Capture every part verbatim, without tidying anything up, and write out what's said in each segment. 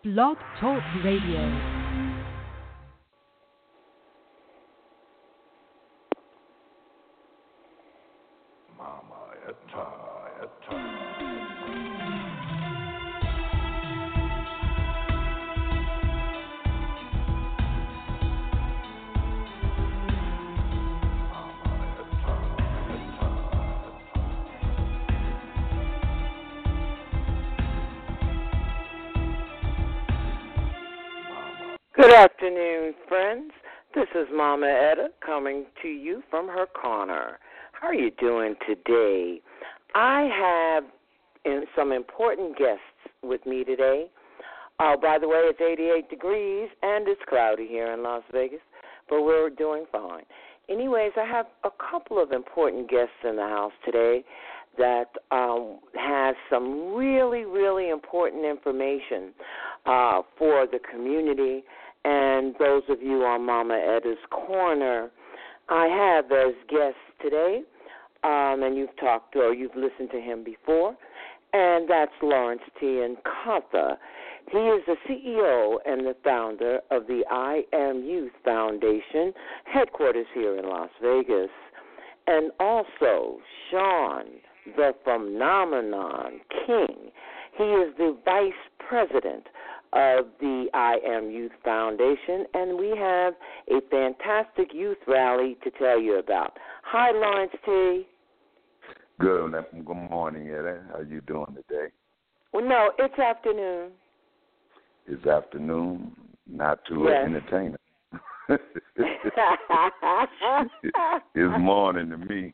Blog Talk Radio. Good afternoon, friends. This is Mama Etta coming to you from her corner. How are you doing today? I have some important guests with me today. Oh, by the way, it's eighty-eight degrees and it's cloudy here in Las Vegas, but we're doing fine. Anyways, I have a couple of important guests in the house today that um, has some really, really important information uh, for the community and those of you on Mama Etta's Corner. I have as guests today, um, and you've talked or you've listened to him before, and that's Lawrence T. Nkatha. He is the C E O and the founder of the I Am Youth Foundation, headquarters here in Las Vegas. And also Sean, the Phenomenon King. He is the vice president of the I Am Youth Foundation, and we have a fantastic youth rally to tell you about. Hi, Lawrence T. Good, good morning, Etta. How you doing today? Well, no, it's afternoon. It's afternoon, not too yes. entertaining. It's morning to me.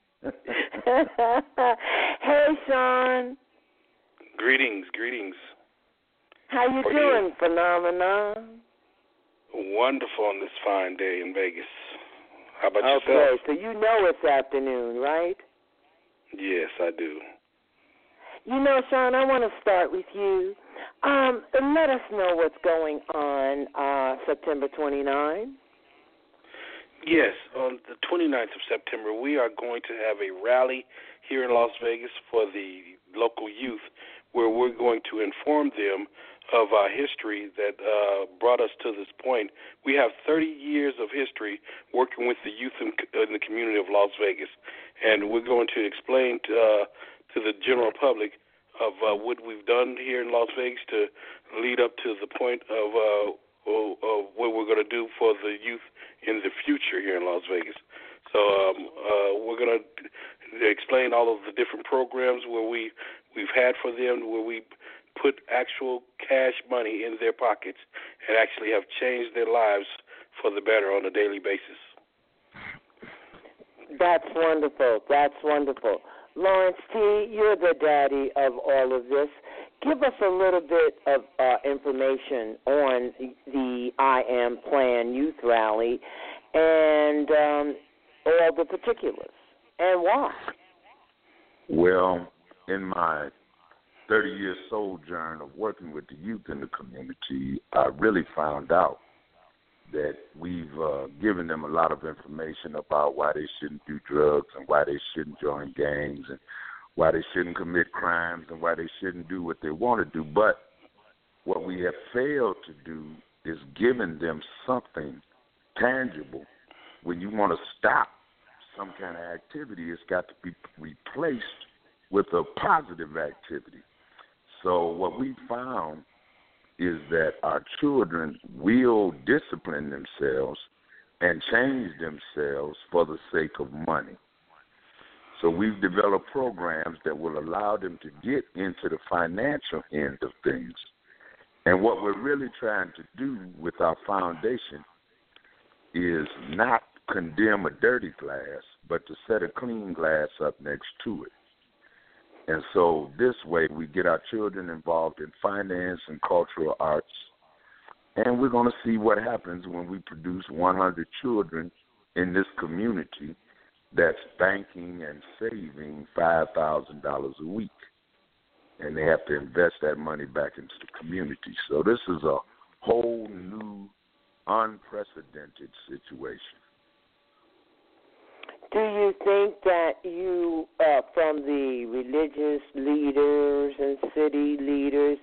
Hey, Sean. Greetings, greetings. How you How doing, you? Phenomenon? Wonderful on this fine day in Vegas. How about okay, yourself? Okay, so you know it's afternoon, right? Yes, I do. You know, Sean, I want to start with you. Um, let us know what's going on uh, September twenty-ninth. Yes, on the twenty-ninth of September, we are going to have a rally here in Las Vegas for the local youth, where we're going to inform them of our history that uh, brought us to this point. We have thirty years of history working with the youth in, in the community of Las Vegas, and we're going to explain to, uh, to the general public of uh, what we've done here in Las Vegas to lead up to the point of, uh, of what we're going to do for the youth in the future here in Las Vegas. So um, uh, we're going to explain all of the different programs where we, we've had for them, where we put actual cash money in their pockets and actually have changed their lives for the better on a daily basis. That's wonderful. That's wonderful. Lawrence T., you're the daddy of all of this. Give us a little bit of uh, information on the I Am Plan Youth Rally and um, all the particulars and why. Well, in my thirty-year sojourn of working with the youth in the community, I really found out that we've uh, given them a lot of information about why they shouldn't do drugs and why they shouldn't join gangs and why they shouldn't commit crimes and why they shouldn't do what they want to do. But what we have failed to do is giving them something tangible. When you want to stop some kind of activity, it's got to be replaced with a positive activity. So what we found is that our children will discipline themselves and change themselves for the sake of money. So we've developed programs that will allow them to get into the financial end of things. And what we're really trying to do with our foundation is not condemn a dirty glass, but to set a clean glass up next to it. And so this way we get our children involved in finance and cultural arts, and we're going to see what happens when we produce one hundred children in this community that's banking and saving five thousand dollars a week, and they have to invest that money back into the community. So this is a whole new, unprecedented situation. Do you think that you, uh, from the religious leaders and city leaders,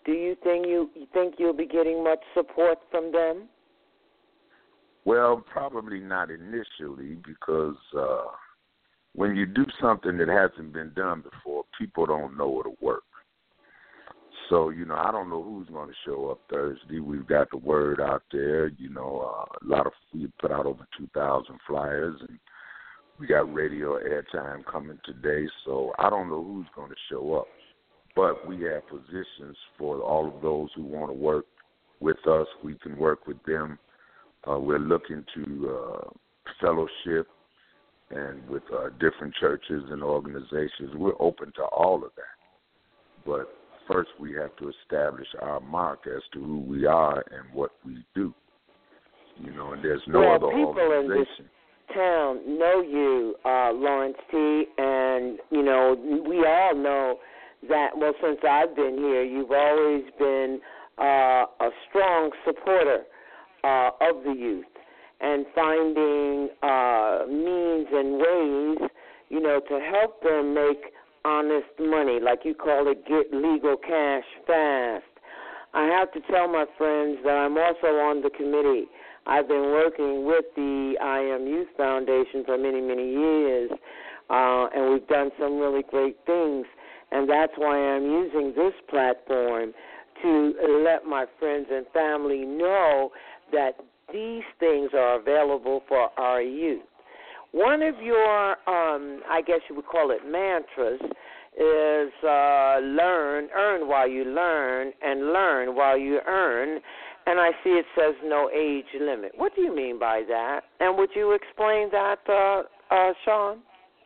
do you think you, you think you'll be getting much support from them? Well, probably not initially, because uh, when you do something that hasn't been done before, people don't know it'll work. So, you know, I don't know who's going to show up Thursday. We've got the word out there. You know, uh, a lot of, we put out over two thousand flyers, and we got radio airtime coming today. So I don't know who's going to show up. But we have positions for all of those who want to work with us. We can work with them. Uh, we're looking to uh, fellowship and with uh, different churches and organizations. We're open to all of that. But first, we have to establish our mark as to who we are and what we do. You know, and there's no well, other people organization. In this town know you, uh, Lawrence T., and, you know, we all know that, well, since I've been here, you've always been uh, a strong supporter uh, of the youth and finding uh, means and ways, you know, to help them make honest money, like you call it, get legal cash fast. I have to tell my friends that I'm also on the committee. I've been working with the I Am Youth Foundation for many, many years, uh, and we've done some really great things, and that's why I'm using this platform to let my friends and family know that these things are available for our youth. One of your, um, I guess you would call it mantras, is uh, learn, earn while you learn, and learn while you earn. And I see it says no age limit. What do you mean by that? And would you explain that, uh, uh, Sean?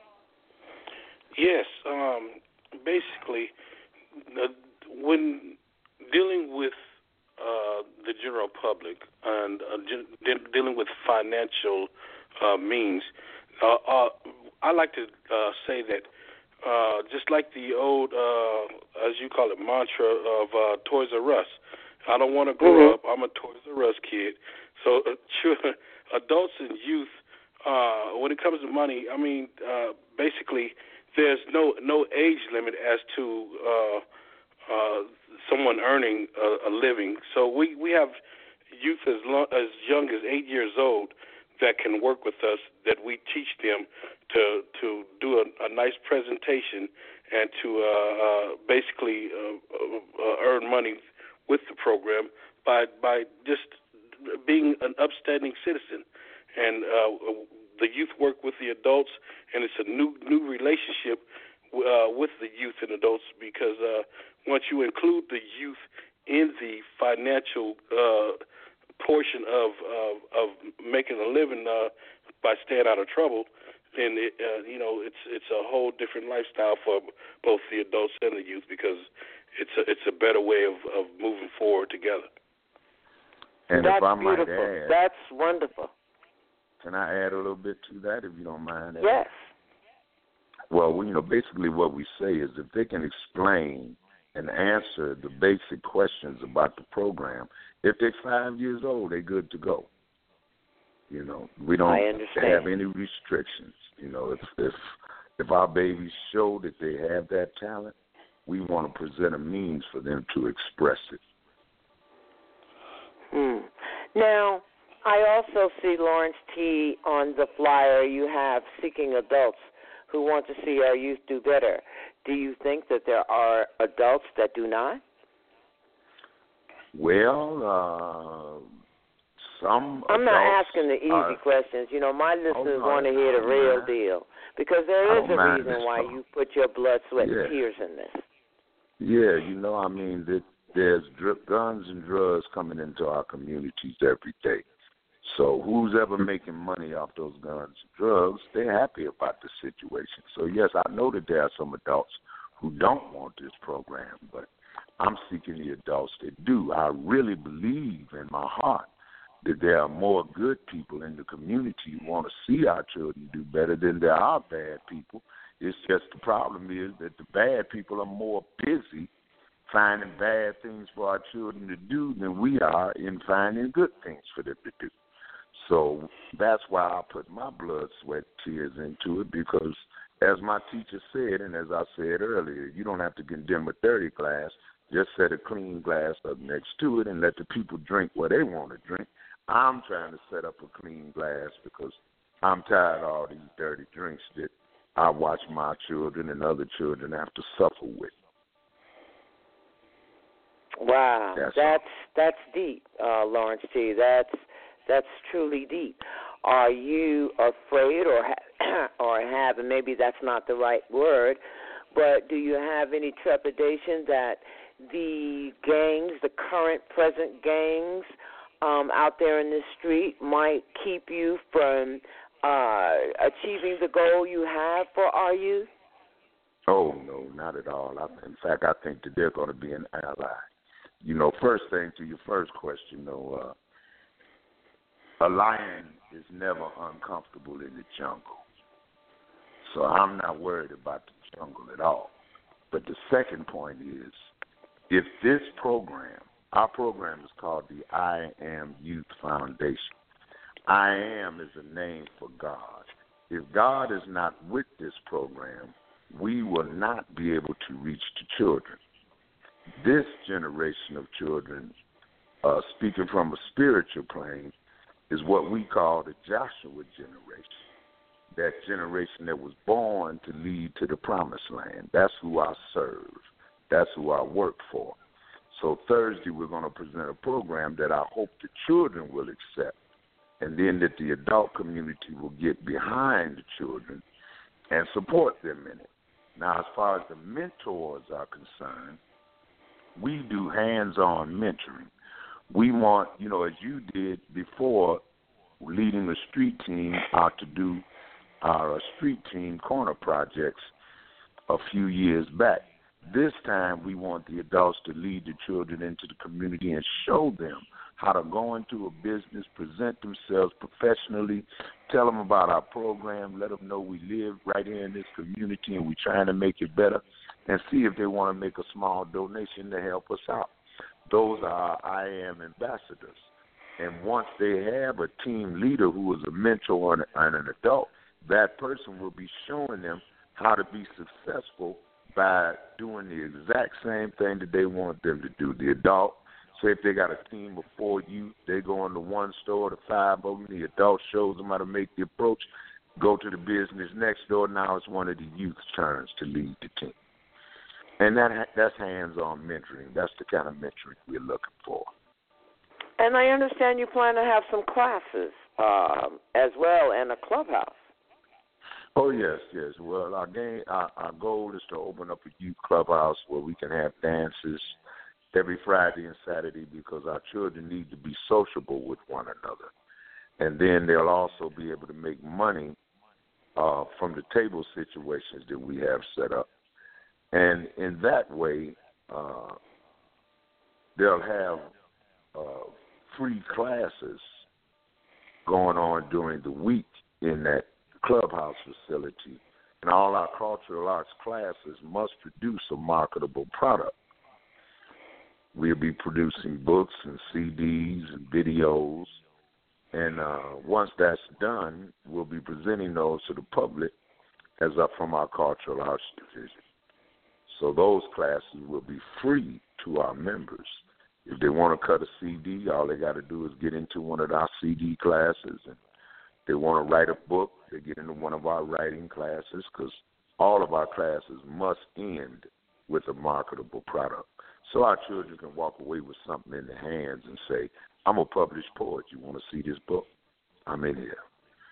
Yes. Um, basically, uh, when dealing with uh, the general public and uh, de- dealing with financial uh, means, uh, uh, I like to uh, say that uh, just like the old, uh, as you call it, mantra of uh, Toys R Us, I don't want to grow mm-hmm. up. I'm a Toys R Us kid. So uh, children, adults and youth, uh, when it comes to money, I mean, uh, basically, there's no no age limit as to uh, uh, someone earning a, a living. So we, we have youth as long, as young as eight years old that can work with us, that we teach them to to do a, a nice presentation and to uh, uh, basically uh, uh, earn money with the program by by just being an upstanding citizen. And uh, the youth work with the adults, and it's a new new relationship uh, with the youth and adults, because uh, once you include the youth in the financial uh, portion of, of of making a living uh, by staying out of trouble, then it, uh, you know it's it's a whole different lifestyle for both the adults and the youth, because it's a, it's a better way of, of moving forward together. And That's if I beautiful. might add, that's wonderful. Can I add a little bit to that, if you don't mind? Ed? Yes. Well, you know, basically what we say is if they can explain and answer the basic questions about the program, if they're five years old, they're good to go. You know, we don't have any restrictions. You know, if if if our babies show that they have that talent, we want to present a means for them to express it. Hmm. Now, I also see, Lawrence T., on the flyer you have seeking adults who want to see our youth do better. Do you think that there are adults that do not? Well, uh, some I'm not asking the easy are, questions. You know, my listeners oh, no, want to hear the real mind. deal, because there is a reason why talk. you put your blood, sweat, yeah. and tears in this. Yeah, you know, I mean, that there's dr- guns and drugs coming into our communities every day. So who's ever making money off those guns and drugs, they're happy about the situation. So, yes, I know that there are some adults who don't want this program, but I'm seeking the adults that do. I really believe in my heart that there are more good people in the community who want to see our children do better than there are bad people. It's just the problem is that the bad people are more busy finding bad things for our children to do than we are in finding good things for them to do. So that's why I put my blood, sweat, tears into it, because as my teacher said, and as I said earlier, you don't have to condemn a thirty class, Just set a clean glass up next to it and let the people drink what they want to drink. I'm trying to set up a clean glass because I'm tired of all these dirty drinks that I watch my children and other children have to suffer with. Wow, that's that's that's deep, uh, Lawrence T. That's that's truly deep. Are you afraid, or ha- or have, and maybe that's not the right word, but do you have any trepidation that the gangs, the current present gangs um, out there in the street, might keep you from uh, achieving the goal you have for our youth? Oh no, not at all. I, in fact, I think that they're going to be an ally. You know, first thing to your first question, though, uh, a lion is never uncomfortable in the jungle. So I'm not worried about the jungle at all. But the second point is, if this program, our program is called the I Am Youth Foundation. I Am is a name for God. If God is not with this program, we will not be able to reach the children. This generation of children, uh, speaking from a spiritual plane, is what we call the Joshua generation. That generation that was born to lead to the promised land. That's who I serve. That's who I work for. So Thursday we're going to present a program that I hope the children will accept, and then that the adult community will get behind the children and support them in it. Now, as far as the mentors are concerned, we do hands-on mentoring. We want, you know, as you did before, leading the street team out to do our street team corner projects a few years back. This time we want the adults to lead the children into the community and show them how to go into a business, present themselves professionally, tell them about our program, let them know we live right here in this community and we're trying to make it better, and see if they want to make a small donation to help us out. Those are our I Am ambassadors. And once they have a team leader who is a mentor and an adult, that person will be showing them how to be successful by doing the exact same thing that they want them to do. The adult, say if they got a team of four youth, they go into one store, the five of them, the adult shows them how to make the approach, go to the business next door. Now it's one of the youth's turns to lead the team. And that that's hands-on mentoring. That's the kind of mentoring we're looking for. And I understand you plan to have some classes um, as well and a clubhouse. Oh, yes, yes. Well, our, game, our, our goal is to open up a youth clubhouse where we can have dances every Friday and Saturday because our children need to be sociable with one another. And then they'll also be able to make money uh, from the table situations that we have set up. And in that way, uh, they'll have uh, free classes going on during the week in that clubhouse facility. And all our cultural arts classes must produce a marketable product. We'll be producing books and C Ds and videos. And uh, once that's done, we'll be presenting those to the public as up from our cultural arts division. So those classes will be free to our members. If they want to cut a C D, all they got to do is get into one of our C D classes. And if they want to write a book, they get into one of our writing classes because all of our classes must end with a marketable product. So our children can walk away with something in their hands and say, I'm a published poet. You want to see this book? I'm in here.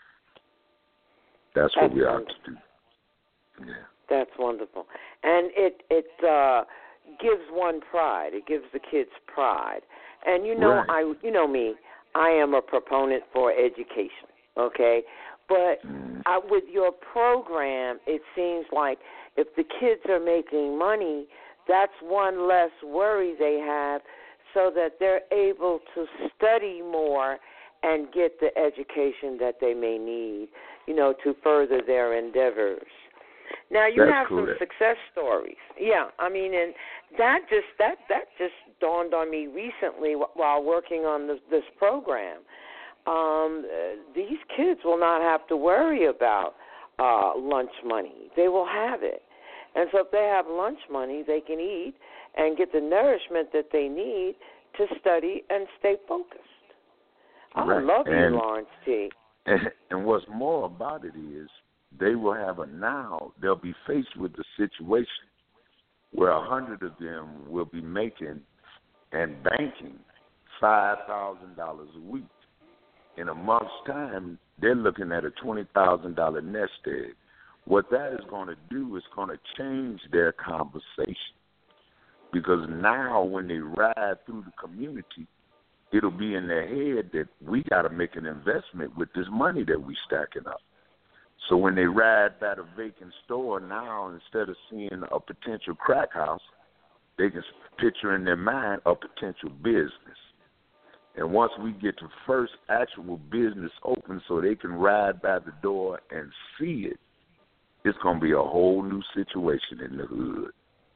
That's, That's what we are to do. Yeah. That's wonderful. And it it uh, gives one pride. It gives the kids pride. And you know, right. I you know me, I am a proponent for education, okay? But mm. I, with your program, it seems like if the kids are making money, that's one less worry they have so that they're able to study more and get the education that they may need, you know, to further their endeavors. Now you That's have cool. some success stories. Yeah, I mean, and that just that that just dawned on me recently while working on this, this program. Um, uh, these kids will not have to worry about uh, lunch money. They will have it. And so if they have lunch money, they can eat, and get the nourishment that they need to study and stay focused. I right. love and, you, Lawrence T. And, and what's more about it is they will have a now, they'll be faced with the situation where a hundred of them will be making and banking five thousand dollars a week. In a month's time, they're looking at a twenty thousand dollars nest egg. What that is going to do is going to change their conversation, because now when they ride through the community, it'll be in their head that we got to make an investment with this money that we stacking up. So when they ride by the vacant store now, instead of seeing a potential crack house, they can picture in their mind a potential business. And once we get the first actual business open so they can ride by the door and see it, it's going to be a whole new situation in the hood.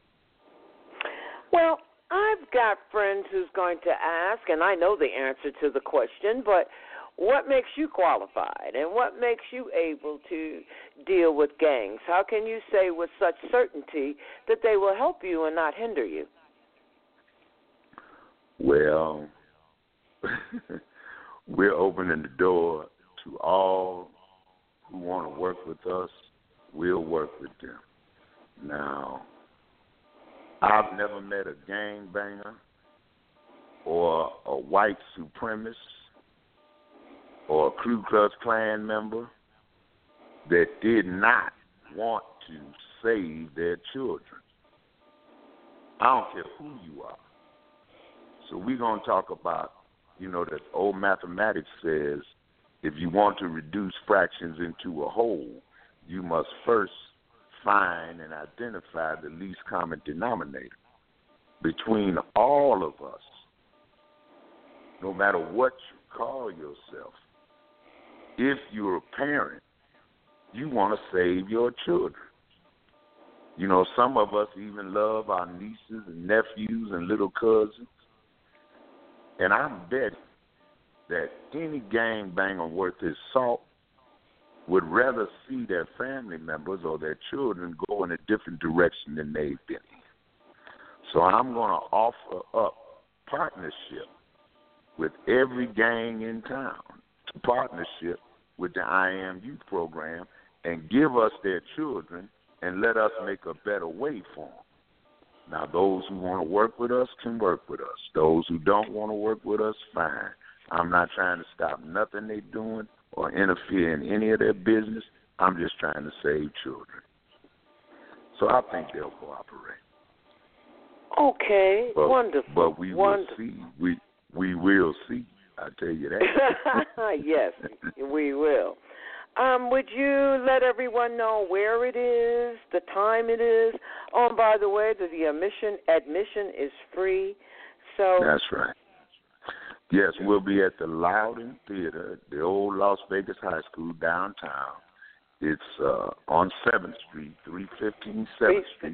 Well, I've got friends who's going to ask, and I know the answer to the question, but what makes you qualified and what makes you able to deal with gangs? How can you say with such certainty that they will help you and not hinder you? Well, we're opening the door to all who want to work with us. We'll work with them. Now, I've never met a gangbanger or a white supremacist or a Ku Klux Klan member that did not want to save their children. I don't care who you are. So we're going to talk about, you know, that old mathematics says if you want to reduce fractions into a whole, you must first find and identify the least common denominator. Between all of us, no matter what you call yourself, if you're a parent, you want to save your children. You know, some of us even love our nieces and nephews and little cousins. And I'm betting that any gangbanger worth his salt would rather see their family members or their children go in a different direction than they've been in. So I'm going to offer up partnership with every gang in town, to partnership with the I Am Youth Program, and give us their children and let us make a better way for them. Now, those who want to work with us can work with us. Those who don't want to work with us, fine. I'm not trying to stop nothing they're doing or interfere in any of their business. I'm just trying to save children. So I think they'll cooperate. Okay, but, wonderful. But we wonderful. will see. We we will see. I tell you that. Yes, we will. Um, would you let everyone know where it is, the time it is? Oh, and by the way, the, the admission admission is free. So that's right. Yes, we'll be at the Loudon Theater, the old Las Vegas High School downtown. It's uh, on seventh Street, three fifteen seventh Street.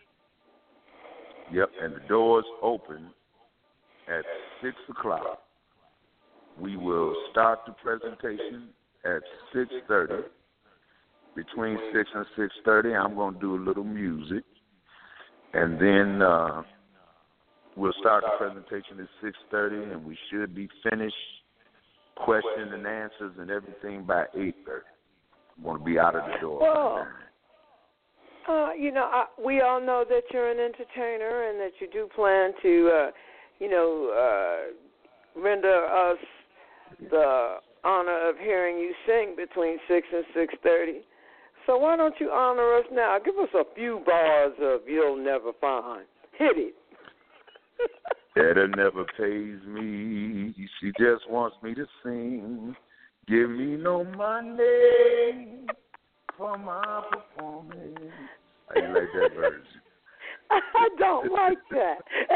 Yep, and the doors open at six o'clock. We will start the presentation at six thirty. Between six and six thirty, I'm going to do a little music. And then uh, we'll start the presentation at six thirty, and we should be finished, question and answers and everything by eight thirty. I'm going to be out of the door. Well, uh, you know, I, we all know that you're an entertainer and that you do plan to, uh, you know, uh, render us the honor of hearing you sing between six and six thirty. So why don't you honor us now? Give us a few bars of You'll Never Find. Hit it. Etta never pays me. She just wants me to sing. Give me no money for my performance. How you like that version? I don't like that.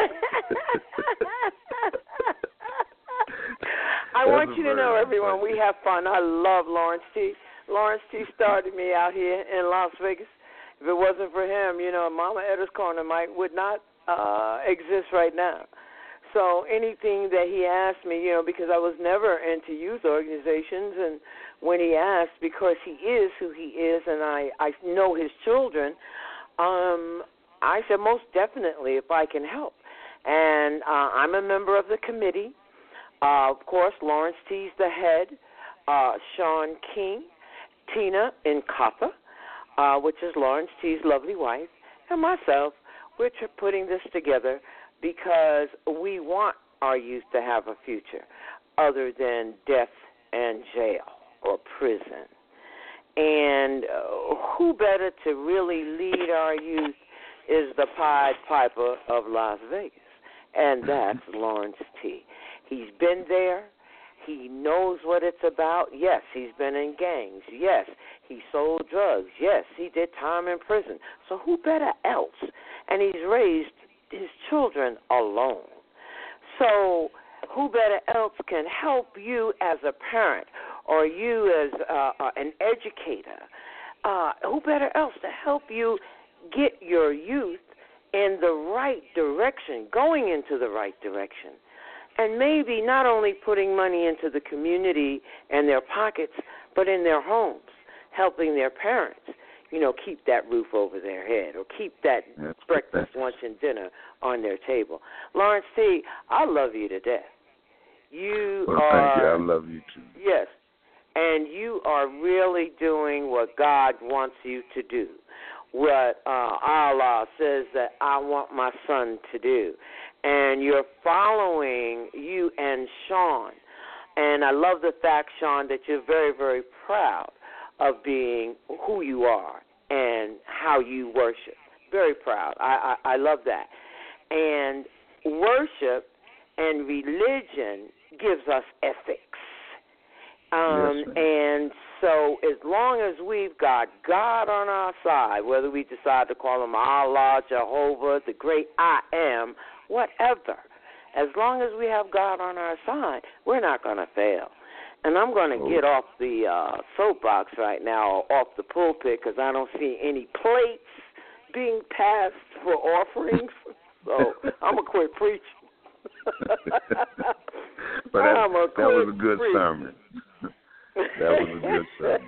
I want you to know, everyone, we have fun. I love Lawrence T. Lawrence T. started me out here in Las Vegas. If it wasn't for him, you know, Mama Etta's Corner Mike would not uh, exist right now. So anything that he asked me, you know, because I was never into youth organizations, and when he asked, because he is who he is, and I, I know his children, um, I said, most definitely, if I can help. And uh, I'm a member of the committee. Uh, of course, Lawrence T's the head, uh, Sean King, Tina Nkatha, uh, which is Lawrence T's lovely wife, and myself. We're putting this together because we want our youth to have a future other than death and jail or prison. And uh, who better to really lead our youth is the Pied Piper of Las Vegas, and that's Lawrence T. He's been there. He knows what it's about. Yes, he's been in gangs. Yes, he sold drugs. Yes, he did time in prison. So who better else? And he's raised his children alone. So who better else can help you as a parent or you as uh, uh, an educator? Uh, who better else to help you get your youth in the right direction, going into the right direction? And maybe not only putting money into the community and their pockets, but in their homes, helping their parents, you know, keep that roof over their head or keep that That's breakfast, lunch, and dinner on their table. Lawrence T., I love you to death. You well, are. Thank you. I love you too. Yes. And you are really doing what God wants you to do, what uh, Allah says that I want my son to do. And you're following you and Sean. And I love the fact, Sean, that you're very, very proud of being who you are and how you worship. Very proud. I, I, I love that. And worship and religion gives us ethics. Um, yes, and so as long as we've got God on our side, whether we decide to call him Allah, Jehovah, the great I am, whatever, as long as we have God on our side, we're not going to fail. And I'm going to oh. get off the uh, soapbox right now, or off the pulpit, because I don't see any plates being passed for offerings. So I'm going to quit preaching. But that, I'm a that was a good preaching. sermon. That was a good sermon.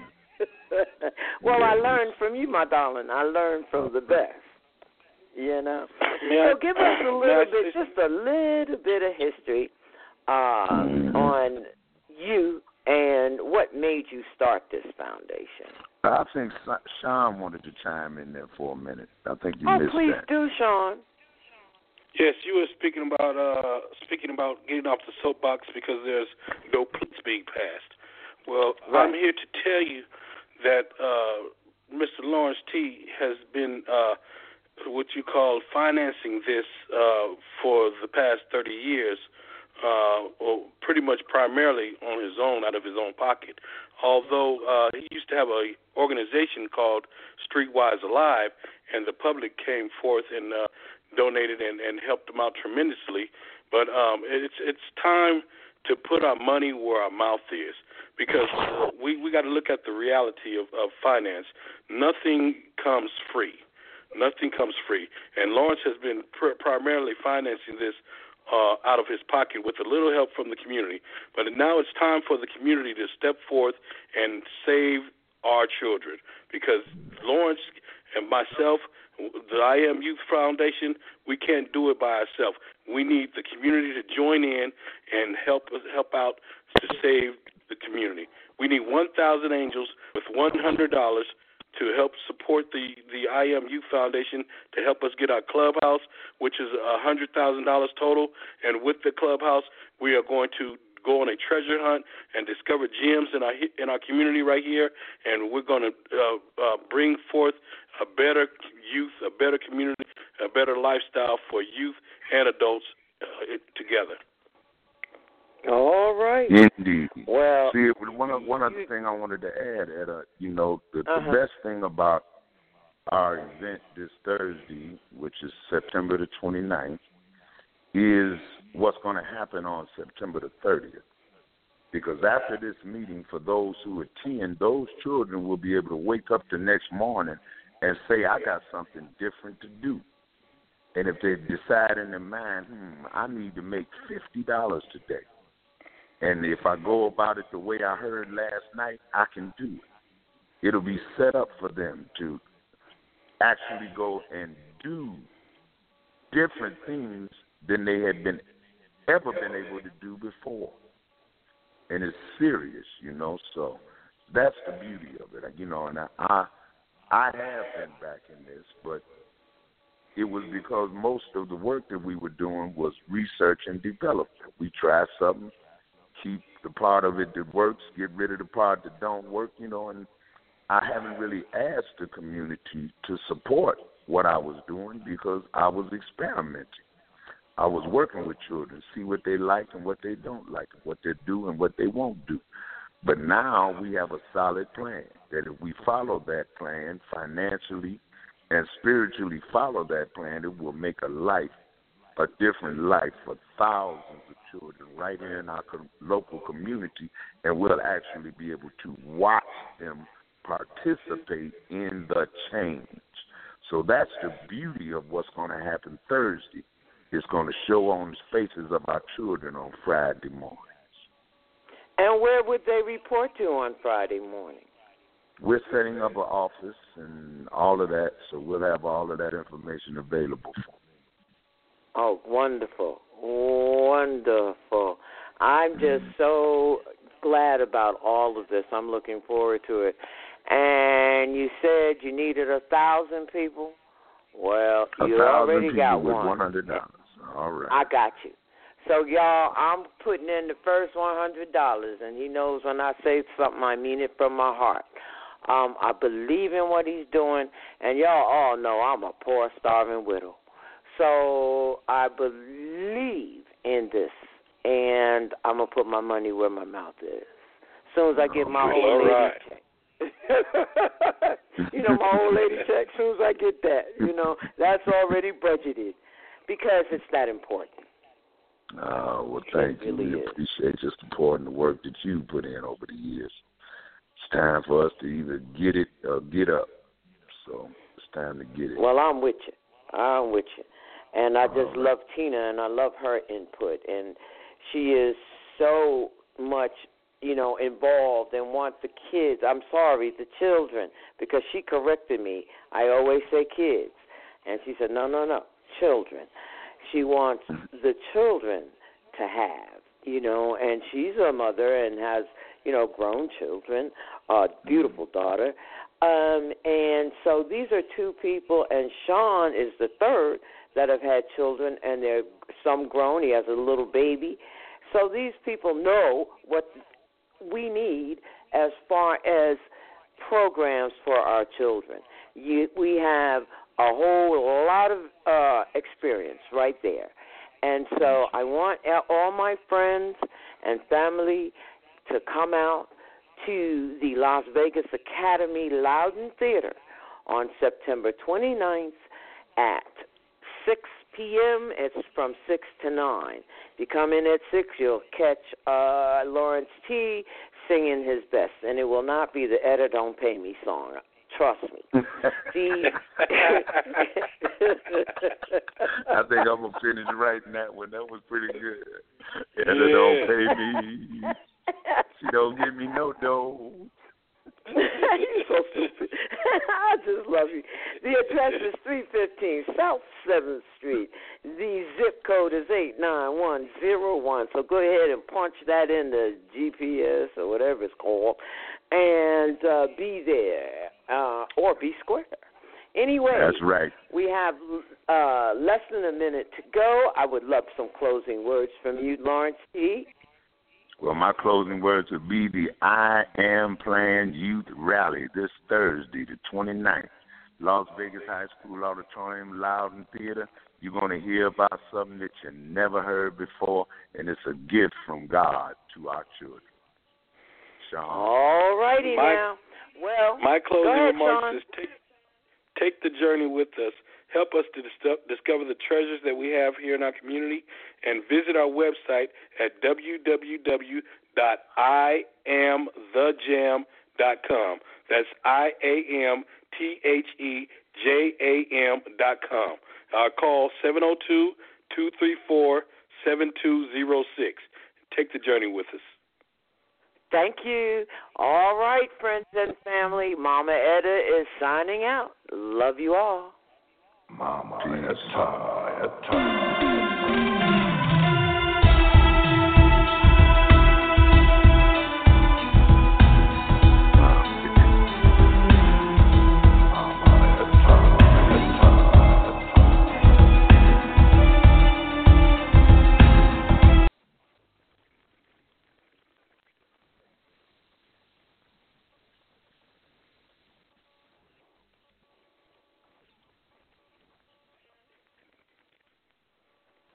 Well, yeah. I learned from you, my darling. I learned from the best. You know. May So I, give us a may little I bit, say- just a little bit of history uh, Mhm. on you and what made you start this foundation. I think Sean wanted to chime in there for a minute. I think you Oh, missed please that. do, Sean. Yes, you were speaking about uh, speaking about getting off the soapbox because there's no plates being passed. Well, Right. I'm here to tell you that uh, Mister Lawrence T. has been uh, what you call financing this uh, for the past thirty years, uh, or pretty much primarily on his own, out of his own pocket. Although uh, he used to have a organization called Streetwise Alive, and the public came forth and uh, donated and, and helped him out tremendously. But um, it's it's time to put our money where our mouth is, because we we got to look at the reality of, of finance. Nothing comes free. Nothing comes free. And Lawrence has been pr- primarily financing this uh, out of his pocket with a little help from the community. But now it's time for the community to step forth and save our children, because Lawrence and myself, the I Am Youth Foundation, we can't do it by ourselves. We need the community to join in and help us help out to save the community. We need one thousand angels with one hundred dollars to help support the, the I Am Youth Foundation, to help us get our clubhouse, which is one hundred thousand dollars total. And with the clubhouse, we are going to go on a treasure hunt and discover gems in our in our community right here, and we're going to uh, uh, bring forth a better youth, a better community, a better lifestyle for youth and adults uh, together. All right. Indeed. Well, See, one one other thing I wanted to add, Etta, you know, the, Uh-huh. the best thing about our event this Thursday, which is September the twenty-ninth, is what's going to happen on September the thirtieth. Because after this meeting, for those who attend, those children will be able to wake up the next morning and say, I got something different to do. And if they decide in their mind, hmm, I need to make fifty dollars today, and if I go about it the way I heard last night, I can do it. It'll be set up for them to actually go and do different things than they had been ever been able to do before. And it's serious, you know, so that's the beauty of it. You know, and I I, I have been back in this, but it was because most of the work that we were doing was research and development. We try something, keep the part of it that works, get rid of the part that don't work, you know, and I haven't really asked the community to support what I was doing because I was experimenting. I was working with children, see what they like and what they don't like, what they do and what they won't do. But now we have a solid plan that if we follow that plan financially and spiritually follow that plan, it will make a life, a different life for thousands of children right here in our co- local community, and we'll actually be able to watch them participate in the change. So that's the beauty of what's going to happen Thursday. It's going to show on the faces of our children on Friday mornings. And where would they report to on Friday morning? We're setting up an office and all of that, so we'll have all of that information available for them. Oh, wonderful, wonderful. I'm just so glad about all of this. I'm looking forward to it. And you said you needed a thousand people? Well, a you already got with one. one hundred dollars. All right. I got you. So, y'all, I'm putting in the first one hundred dollars, and he knows when I say something, I mean it from my heart. Um, I believe in what he's doing, and y'all all know I'm a poor, starving widow. So I believe in this, and I'm going to put my money where my mouth is. As soon as I get my Okay. old lady All right. check. You know, my old lady check, as soon as I get that, you know, that's already budgeted because it's that important. Oh, well, thank It you. really We is. appreciate your support and the work that you put in over the years. It's time for us to either get it or get up. So it's time to get it. Well, I'm with you. I'm with you. And I just All right. love Tina, and I love her input. And she is so much, you know, involved and wants the kids. I'm sorry, the children, because she corrected me. I always say kids. And she said, no, no, no, children. She wants the children to have, you know, and she's a mother and has, you know, grown children, a beautiful daughter. Um, and so these are two people, and Sean is the third that have had children, and they're some grown. He has a little baby. So these people know what we need as far as programs for our children. You, we have a whole lot of uh, experience right there. And so I want all my friends and family to come out to the Las Vegas Academy Loudon Theater on September twenty-ninth at six p.m. It's from six to nine. If you come in at six, you'll catch uh, Lawrence T. singing his best, and it will not be the Etta Don't Pay Me song. Trust me. the I think I'm going to finish writing that one. That was pretty good. Etta Yeah. don't pay me. She don't give me no dough. You're so stupid. I just love you. The address is three fifteen South seventh Street. The zip code is eight nine one zero one. So go ahead and punch that in the G P S or whatever it's called and uh, be there uh, or be square. Anyway, That's right. we have uh, less than a minute to go. I would love some closing words from you, Lawrence T. Well, my closing words would be the I Am Plan Youth Rally this Thursday, the twenty-ninth, Las Vegas High School Auditorium, Loudon Theater. You're going to hear about something that you never heard before, and it's a gift from God to our children. Sean. All righty My- now. Well, My closing go ahead, remarks Sean. is take, take the journey with us. Help us to dis- discover the treasures that we have here in our community, and visit our website at w w w dot i am the jam dot com. That's I A M T H E J A M dot com. Uh, call seven oh two, two three four, seven two zero six. Take the journey with us. Thank you. All right, friends and family. Mama Etta is signing out. Love you all. Mama Etta, Etta.